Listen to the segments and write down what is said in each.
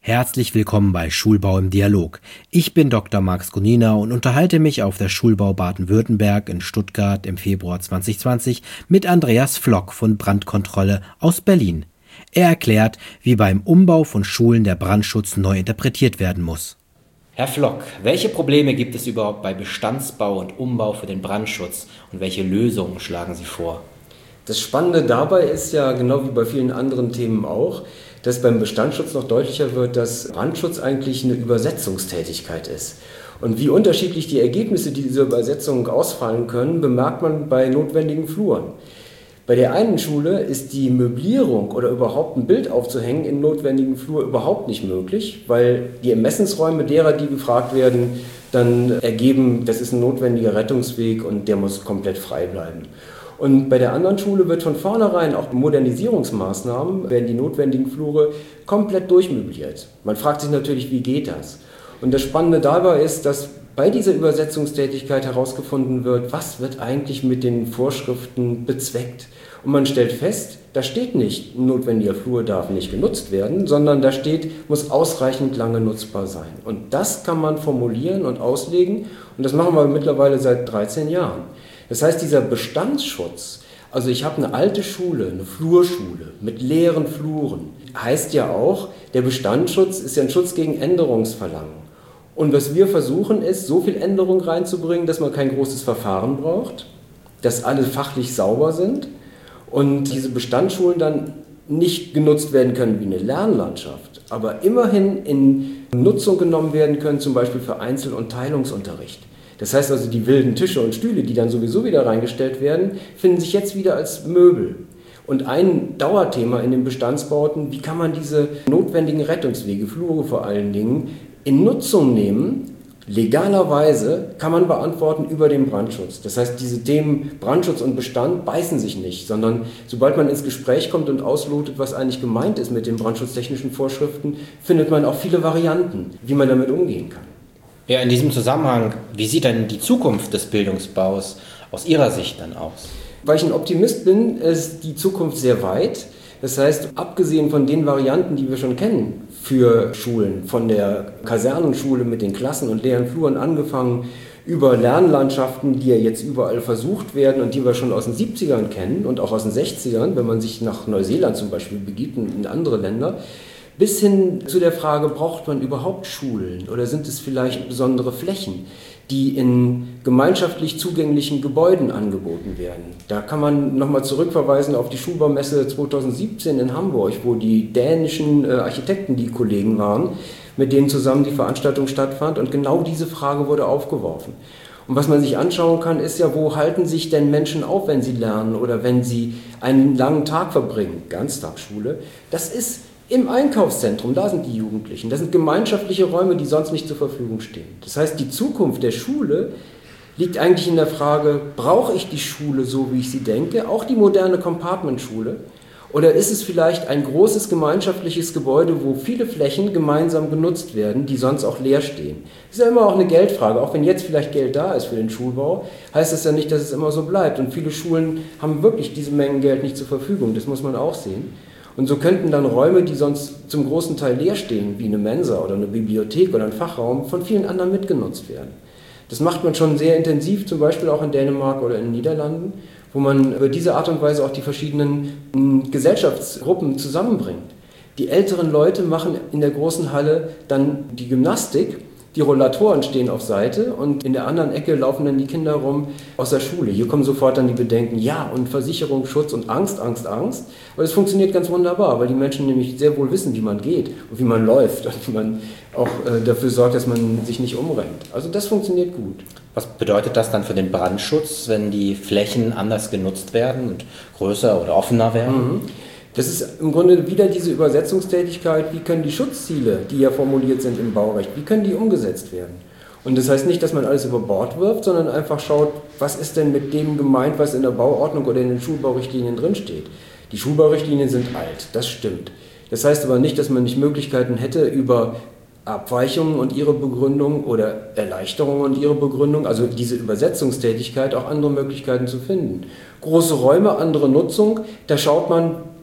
Herzlich willkommen bei Schulbau im Dialog. Ich bin Dr. Max Gunina und unterhalte mich auf der Schulbau Baden-Württemberg in Stuttgart im Februar 2020 mit Andreas Flock von Brandkontrolle aus Berlin. Er erklärt, wie beim Umbau von Schulen der Brandschutz neu interpretiert werden muss. Herr Flock, welche Probleme gibt es überhaupt bei Bestandsbau und Umbau für den Brandschutz und welche Lösungen schlagen Sie vor? Das Spannende dabei ist ja, genau wie bei vielen anderen Themen auch, dass beim Bestandsschutz noch deutlicher wird, dass Brandschutz eigentlich eine Übersetzungstätigkeit ist. Und wie unterschiedlich die Ergebnisse dieser Übersetzung ausfallen können, bemerkt man bei notwendigen Fluren. Bei der einen Schule ist die Möblierung oder überhaupt ein Bild aufzuhängen in notwendigen Flur überhaupt nicht möglich, weil die Ermessensräume derer, die befragt werden, dann ergeben, das ist ein notwendiger Rettungsweg und der muss komplett frei bleiben. Und bei der anderen Schule wird von vornherein auch Modernisierungsmaßnahmen, werden die notwendigen Flure komplett durchmöbliert. Man fragt sich natürlich, wie geht das? Und das Spannende dabei ist, dass bei dieser Übersetzungstätigkeit herausgefunden wird, was wird eigentlich mit den Vorschriften bezweckt. Und man stellt fest, da steht nicht, ein notwendiger Flur darf nicht genutzt werden, sondern da steht, muss ausreichend lange nutzbar sein. Und das kann man formulieren und auslegen und das machen wir mittlerweile seit 13 Jahren. Das heißt, dieser Bestandsschutz, also ich habe eine alte Schule, eine Flurschule mit leeren Fluren, heißt ja auch, der Bestandsschutz ist ja ein Schutz gegen Änderungsverlangen. Und was wir versuchen ist, so viel Änderung reinzubringen, dass man kein großes Verfahren braucht, dass alle fachlich sauber sind und diese Bestandsschulen dann nicht genutzt werden können wie eine Lernlandschaft, aber immerhin in Nutzung genommen werden können, zum Beispiel für Einzel- und Teilungsunterricht. Das heißt also, die wilden Tische und Stühle, die dann sowieso wieder reingestellt werden, finden sich jetzt wieder als Möbel. Und ein Dauerthema in den Bestandsbauten, wie kann man diese notwendigen Rettungswege, Flure vor allen Dingen, in Nutzung nehmen? Legalerweise kann man beantworten über den Brandschutz. Das heißt, diese Themen Brandschutz und Bestand beißen sich nicht, sondern sobald man ins Gespräch kommt und auslotet, was eigentlich gemeint ist mit den brandschutztechnischen Vorschriften, findet man auch viele Varianten, wie man damit umgehen kann. Ja, in diesem Zusammenhang, wie sieht denn die Zukunft des Bildungsbaus aus Ihrer Sicht dann aus? Weil ich ein Optimist bin, ist die Zukunft sehr weit. Das heißt, abgesehen von den Varianten, die wir schon kennen für Schulen, von der Kasernenschule mit den Klassen und leeren Fluren angefangen, über Lernlandschaften, die ja jetzt überall versucht werden und die wir schon aus den 70ern kennen und auch aus den 60ern, wenn man sich nach Neuseeland zum Beispiel begibt und in andere Länder, bis hin zu der Frage, braucht man überhaupt Schulen oder sind es vielleicht besondere Flächen, die in gemeinschaftlich zugänglichen Gebäuden angeboten werden. Da kann man nochmal zurückverweisen auf die Schulbaumesse 2017 in Hamburg, wo die dänischen Architekten die Kollegen waren, mit denen zusammen die Veranstaltung stattfand und genau diese Frage wurde aufgeworfen. Und was man sich anschauen kann, ist ja, wo halten sich denn Menschen auf, wenn sie lernen oder wenn sie einen langen Tag verbringen, Ganztagsschule. Das ist im Einkaufszentrum, da sind die Jugendlichen. Das sind gemeinschaftliche Räume, die sonst nicht zur Verfügung stehen. Das heißt, die Zukunft der Schule liegt eigentlich in der Frage, brauche ich die Schule so, wie ich sie denke, auch die moderne Compartment-Schule? Oder ist es vielleicht ein großes gemeinschaftliches Gebäude, wo viele Flächen gemeinsam genutzt werden, die sonst auch leer stehen? Das ist ja immer auch eine Geldfrage. Auch wenn jetzt vielleicht Geld da ist für den Schulbau, heißt das ja nicht, dass es immer so bleibt. Und viele Schulen haben wirklich diese Mengen Geld nicht zur Verfügung. Das muss man auch sehen. Und so könnten dann Räume, die sonst zum großen Teil leer stehen, wie eine Mensa oder eine Bibliothek oder ein Fachraum, von vielen anderen mitgenutzt werden. Das macht man schon sehr intensiv, zum Beispiel auch in Dänemark oder in den Niederlanden, wo man über diese Art und Weise auch die verschiedenen Gesellschaftsgruppen zusammenbringt. Die älteren Leute machen in der großen Halle dann die Gymnastik, die Rollatoren stehen auf Seite und in der anderen Ecke laufen dann die Kinder rum aus der Schule. Hier kommen sofort dann die Bedenken, ja, und Versicherung, Schutz und Angst. Aber das funktioniert ganz wunderbar, weil die Menschen nämlich sehr wohl wissen, wie man geht und wie man läuft und wie man auch dafür sorgt, dass man sich nicht umrennt. Also das funktioniert gut. Was bedeutet das dann für den Brandschutz, wenn die Flächen anders genutzt werden und größer oder offener werden? Das ist im Grunde wieder diese Übersetzungstätigkeit, wie können die Schutzziele, die ja formuliert sind im Baurecht, wie können die umgesetzt werden? Und das heißt nicht, dass man alles über Bord wirft, sondern einfach schaut, was ist denn mit dem gemeint, was in der Bauordnung oder in den Schulbaurichtlinien drinsteht. Die Schulbaurichtlinien sind alt, das stimmt. Das heißt aber nicht, dass man nicht Möglichkeiten hätte, über Abweichungen und ihre Begründung oder Erleichterungen und ihre Begründung, also diese Übersetzungstätigkeit, auch andere Möglichkeiten zu finden. Große Räume, andere Nutzung, da schaut man,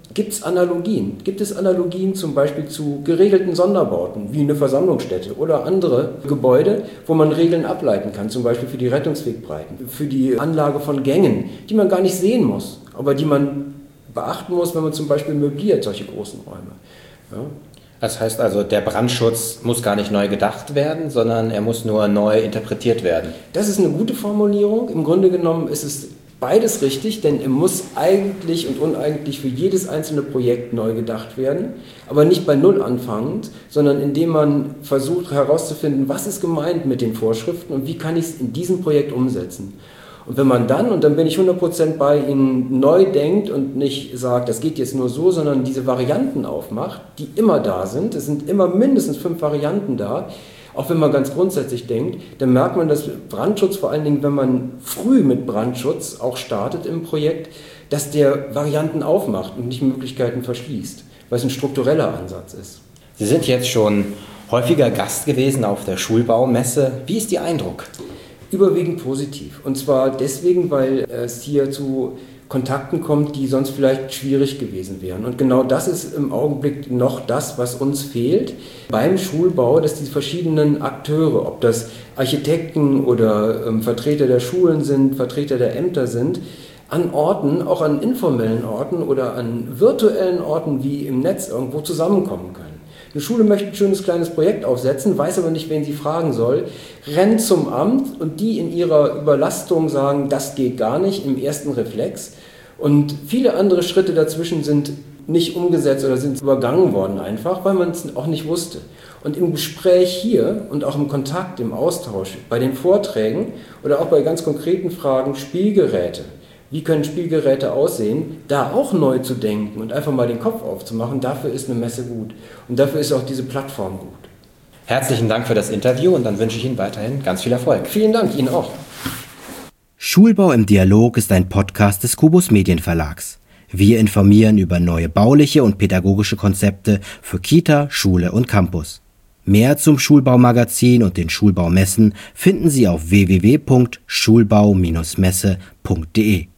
gibt es Analogien? Gibt es Analogien zum Beispiel zu geregelten Sonderbauten, wie eine Versammlungsstätte oder andere Gebäude, wo man Regeln ableiten kann, zum Beispiel für die Rettungswegbreiten, für die Anlage von Gängen, die man gar nicht sehen muss, aber die man beachten muss, wenn man zum Beispiel möbliert, solche großen Räume. Ja. Das heißt also, der Brandschutz muss gar nicht neu gedacht werden, sondern er muss nur neu interpretiert werden. Das ist eine gute Formulierung. Im Grunde genommen ist es beides richtig, denn er muss eigentlich und uneigentlich für jedes einzelne Projekt neu gedacht werden, aber nicht bei Null anfangend, sondern indem man versucht herauszufinden, was ist gemeint mit den Vorschriften und wie kann ich es in diesem Projekt umsetzen. Und wenn man dann, und dann bin ich 100% bei Ihnen, neu denkt und nicht sagt, das geht jetzt nur so, sondern diese Varianten aufmacht, die immer da sind, es sind immer mindestens 5 Varianten da, auch wenn man ganz grundsätzlich denkt, dann merkt man, dass Brandschutz, vor allen Dingen, wenn man früh mit Brandschutz auch startet im Projekt, dass der Varianten aufmacht und nicht Möglichkeiten verschließt, weil es ein struktureller Ansatz ist. Sie sind jetzt schon häufiger Gast gewesen auf der Schulbaumesse. Wie ist Ihr Eindruck? Überwiegend positiv. Und zwar deswegen, weil es hier zu Kontakten kommt, die sonst vielleicht schwierig gewesen wären. Und genau das ist im Augenblick noch das, was uns fehlt beim Schulbau, dass die verschiedenen Akteure, ob das Architekten oder Vertreter der Schulen sind, Vertreter der Ämter sind, an Orten, auch an informellen Orten oder an virtuellen Orten wie im Netz irgendwo zusammenkommen können. Eine Schule möchte ein schönes kleines Projekt aufsetzen, weiß aber nicht, wen sie fragen soll, rennt zum Amt und die in ihrer Überlastung sagen, das geht gar nicht im ersten Reflex. Und viele andere Schritte dazwischen sind nicht umgesetzt oder sind übergangen worden einfach, weil man es auch nicht wusste. Und im Gespräch hier und auch im Kontakt, im Austausch, bei den Vorträgen oder auch bei ganz konkreten Fragen, Spielgeräte. Wie können Spielgeräte aussehen, da auch neu zu denken und einfach mal den Kopf aufzumachen, dafür ist eine Messe gut. Und dafür ist auch diese Plattform gut. Herzlichen Dank für das Interview und dann wünsche ich Ihnen weiterhin ganz viel Erfolg. Vielen Dank, Ihnen auch. Schulbau im Dialog ist ein Podcast des Kubus Medienverlags. Wir informieren über neue bauliche und pädagogische Konzepte für Kita, Schule und Campus. Mehr zum Schulbaumagazin und den Schulbaumessen finden Sie auf www.schulbau-messe.de.